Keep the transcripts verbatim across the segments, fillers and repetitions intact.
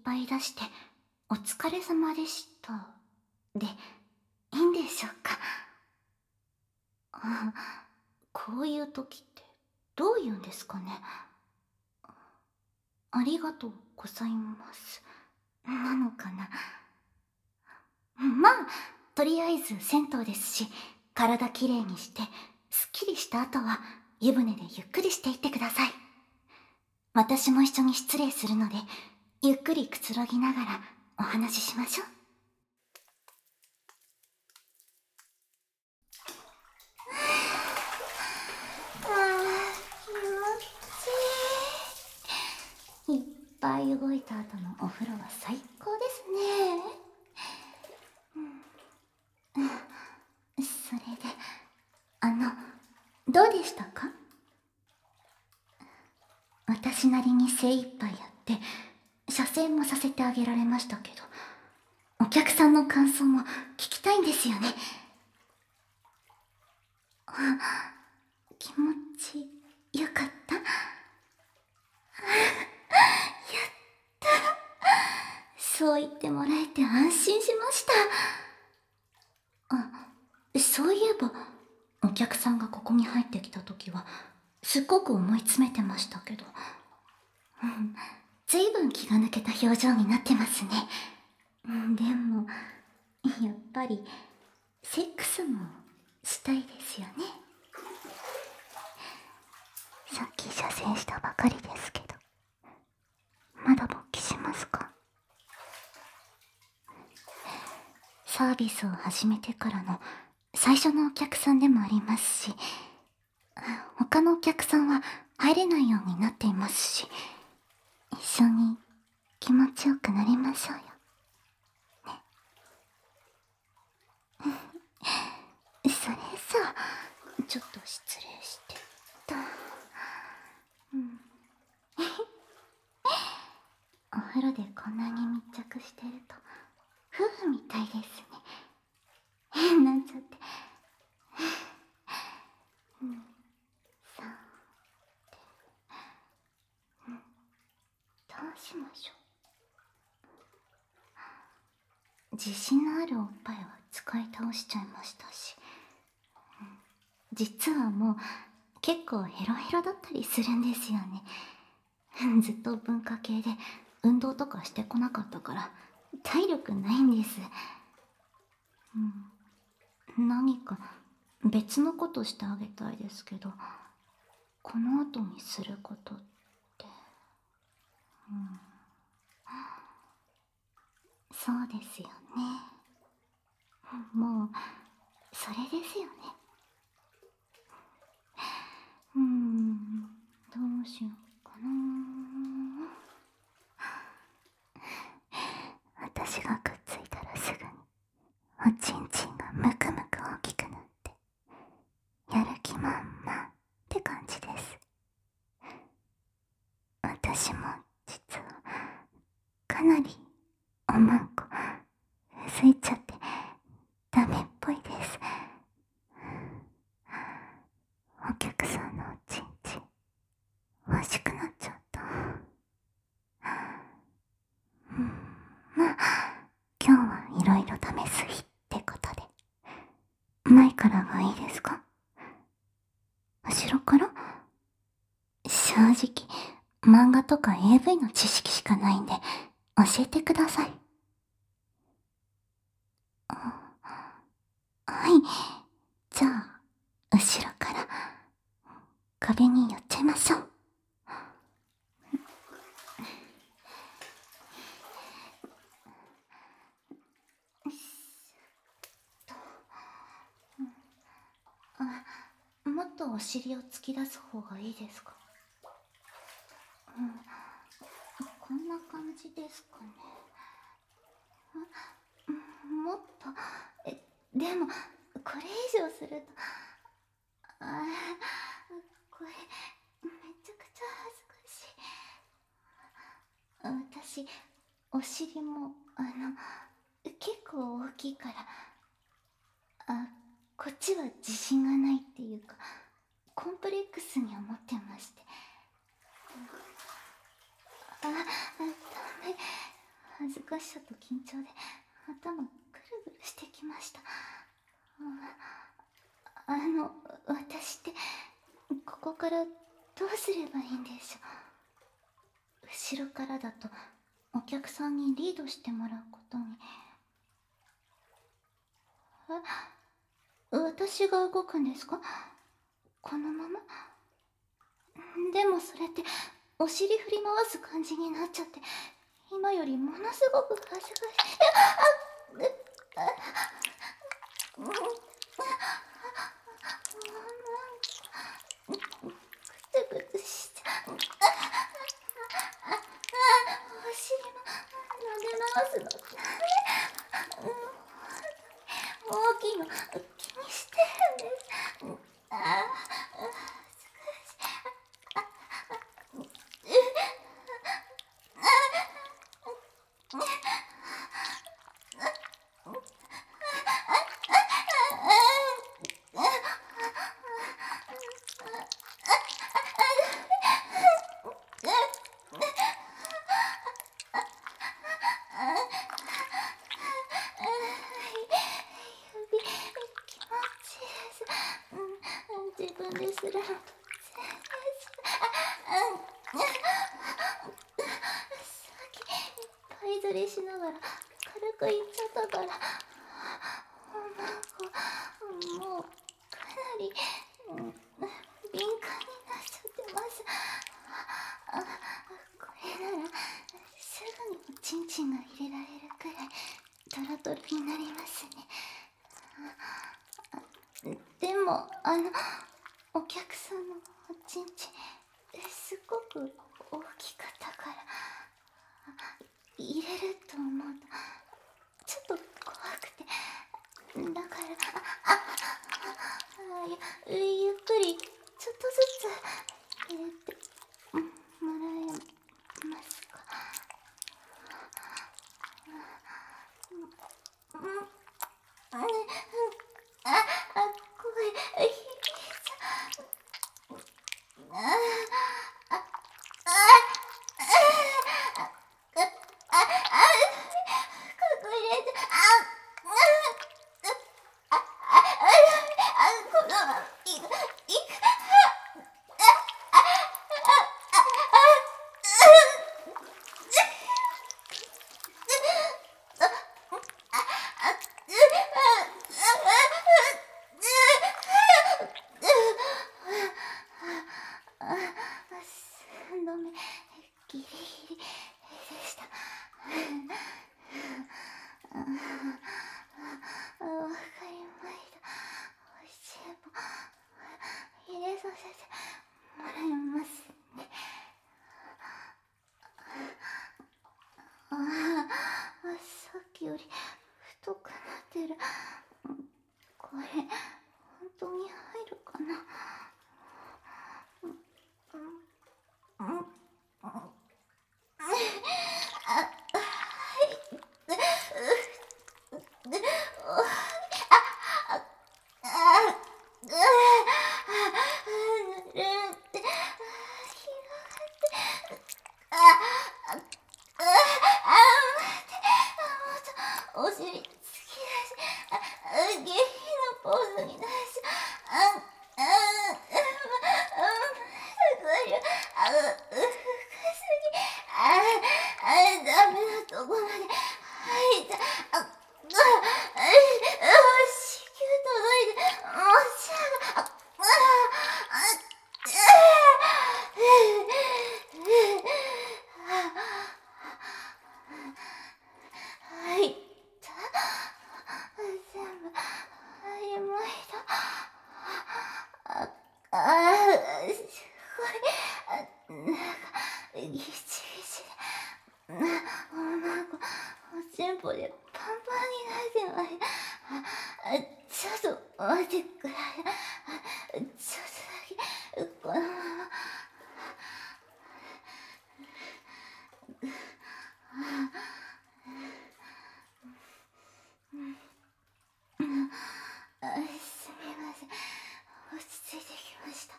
ぱい出してお疲れ様でしたでいいんでしょうか。あ、こういう時ってどう言うんですかね。ありがとうございますなのかな。まあとりあえず銭湯ですし、体きれいにしてすっきりした後は湯船でゆっくりしていってください。私も一緒に失礼するので、ゆっくりくつろぎながらお話ししましょう。ああ、気持ちいい。いっぱい動いた後のお風呂は最高ですね。うん、うん、それで、あの、どうでしたか？私なりに精一杯やって写生もさせてあげられましたけど、お客さんの感想も聞きたいんですよね。あ、気持ちよかった。やった。そう言ってもらえて安心しました。あ、そういえばお客さんがここに入ってきた時はすっごく思い詰めてましたけど、うん、ずいぶん気が抜けた表情になってますね。でもやっぱりセックスもしたいですよね。さっき射精したばかりですけど、まだ勃起しますか？サービスを始めてからの最初のお客さんでもありますし、他のお客さんは入れないようになっていますし、一緒に気持ちよくなりましょうよ。それさ、ちょっと失礼してと、うん、お風呂でこんなに密着してると夫婦みたいですね。変なんちゃって。うん、さて、うん、どうしましょう。自信のあるおっぱいは使い倒しちゃいましたし、うん、実はもう結構ヘロヘロだったりするんですよね。ずっと文化系で運動とかしてこなかったから体力ないんです。うん、何か別のことしてあげたいですけど、この後にすることって、うん、そうですよね。もうそれですよね。うーん、どうしようかな。私がくっついたらすぐにおちんちんがムクムク大きくなってやる気満々って感じです。私も実はかなりおまんこついちゃってダメっぽいです。お客さんのおちんちん欲しくなっちゃった。うん、まあ今日はいろいろ試す日ってことで、前からがいいですか？後ろから？正直漫画とか エーブイ の知識しかないんで教えてください。はい、じゃあ後ろから壁に寄っちゃいましょう。あ、もっとお尻を突き出す方がいいですか？うん、こんな感じですかね。あ、もっと、え、でもこれ以上すると、あ、これめちゃくちゃ恥ずかしい。私お尻もあの結構大きいから、あ、こっちは自信がないっていうかコンプレックスに思ってまして。あ、あ、ダメ。 しさと緊張で頭ぐるぐるしてきました。ああの、私ってここからどうすればいいんでしょう。後ろからだとお客さんにリードしてもらうことに。え、私が動くんですか？このまま？でもそれってお尻振り回す感じになっちゃって、今よりものすごく恥ずかしい。ああうんぐつぐつしちゃう。お尻も撫で回すのダメ。大きいの気にしてるんです。ああ自分ですら突然です。さっきパイずりしながら軽く言っちゃったから、もうかなり、うん、敏感になっちゃってます。あこれならすぐにおちんちんが入れられるくらいトロトロになりますね。でもあのお客さんのおちんちんすごく大きかったから、入れると思うとちょっと怖くて、だからああゆゆっくりちょっとずつ入れてもらえますか？うんうんああ声響いちゃう。あああああああ隠れてああああこのままいくいく三度目ギリギリでした。あわかりました。おいしいも入れさせてもらいますね。ああさっきより太くなってる。これ本当に入るかな。うんうんお尻突き出し、あ下品なポーズになるし、ああああうふかすぎ、ああダメなとこまで入った。ああ子宮届いてもうしゃがああ入った全部入りました。ああすごいなんかギチギチでなおまごおちんぽでパンパンになってます。あちょっと待ってください。ちょっとだけこのままあすみません、落ち着いてきました。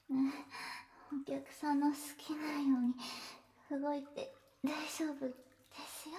お客さんの好きなように動いて大丈夫よ。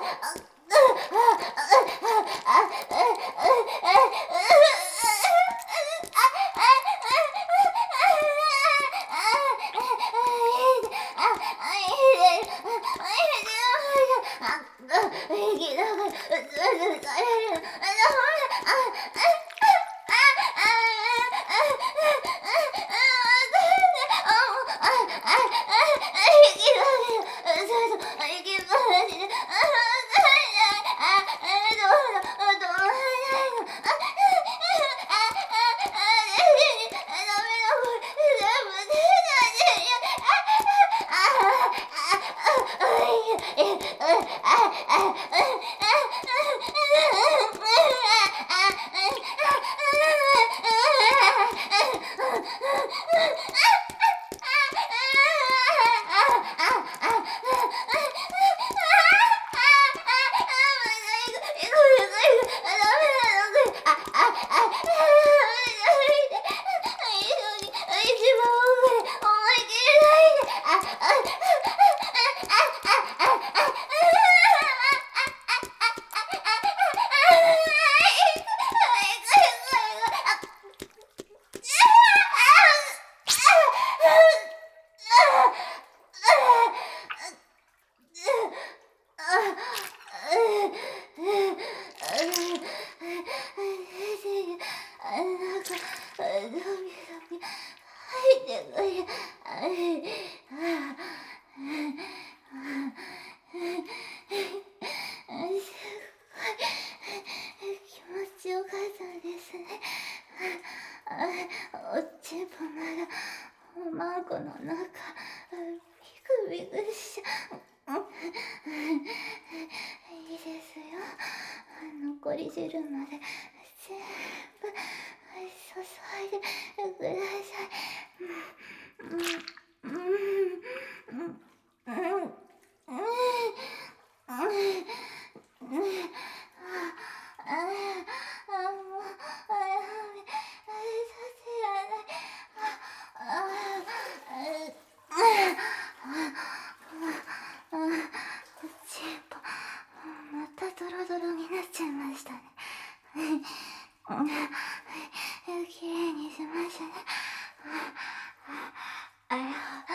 残り汁まで全部注いでください。うんうんうんうんドロドロになっちゃいましたね。きれいにしましたね。あら、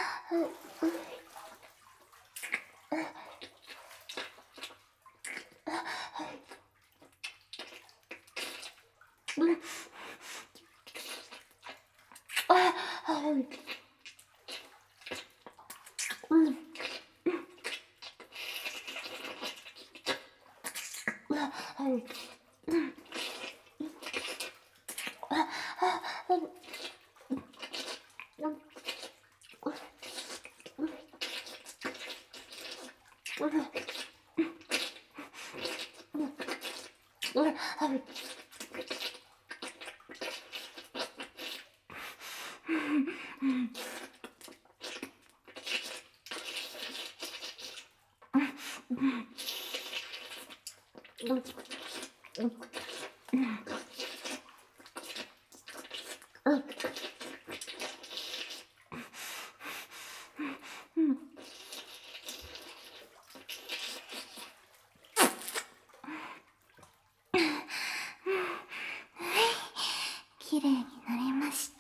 きれいになりました。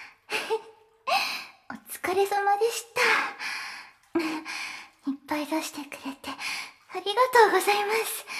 お疲れ様でした。いっぱい出してくれてありがとうございます。